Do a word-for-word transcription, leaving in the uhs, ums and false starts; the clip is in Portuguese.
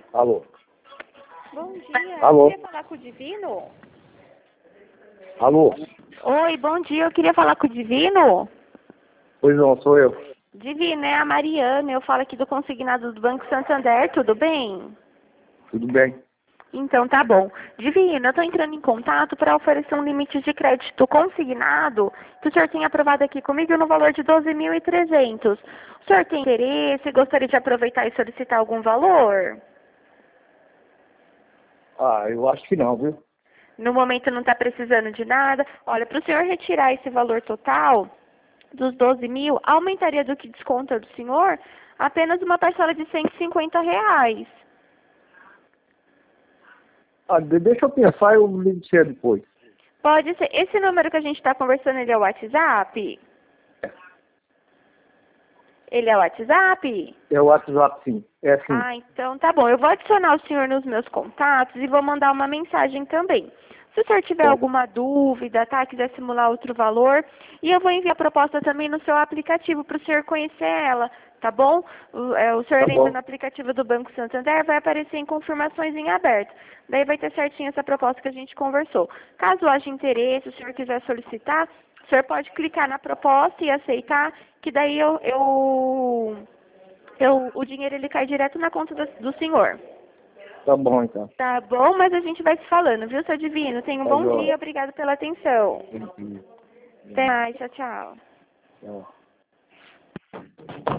Alô? Bom dia, Alô? eu queria falar com o Divino. Alô? Oi, bom dia, eu queria falar com o Divino. Pois não, sou eu. Divino, é a Mariana, eu falo aqui do consignado do Banco Santander, tudo bem? Tudo bem? Então tá bom. Divino, eu estou entrando em contato para oferecer um limite de crédito consignado que o senhor tem aprovado aqui comigo no valor de doze mil e trezentos. O senhor tem interesse? Gostaria de aproveitar e solicitar algum valor? Ah, eu acho que não, viu? No momento não está precisando de nada. Olha, para o senhor retirar esse valor total dos doze mil, aumentaria do que desconta do senhor apenas uma parcela de cento e cinquenta reais. Ah, de- deixa eu pensar, eu ligo pra você depois. Pode ser. Esse número que a gente está conversando, ele é o WhatsApp? Ele é o WhatsApp? É o WhatsApp, sim. É sim. Ah, então tá bom. Eu vou adicionar o senhor nos meus contatos e vou mandar uma mensagem também. Se o senhor tiver Bom, alguma dúvida, tá, quiser simular outro valor, e eu vou enviar a proposta também no seu aplicativo para o senhor conhecer ela, tá bom? O, é, o senhor tá entra bom. no aplicativo do Banco Santander, vai aparecer em confirmações em aberto. Daí vai ter certinho essa proposta que a gente conversou. Caso haja interesse, o senhor quiser solicitar, o senhor pode clicar na proposta e aceitar, que daí eu, eu eu, o dinheiro ele cai direto na conta do, do senhor. Tá bom, então. Tá bom, mas a gente vai se falando, viu, seu Divino? Tenha um Tá bom joia. dia, obrigado pela atenção. Uhum. Até mais, tchau, tchau. Tchau.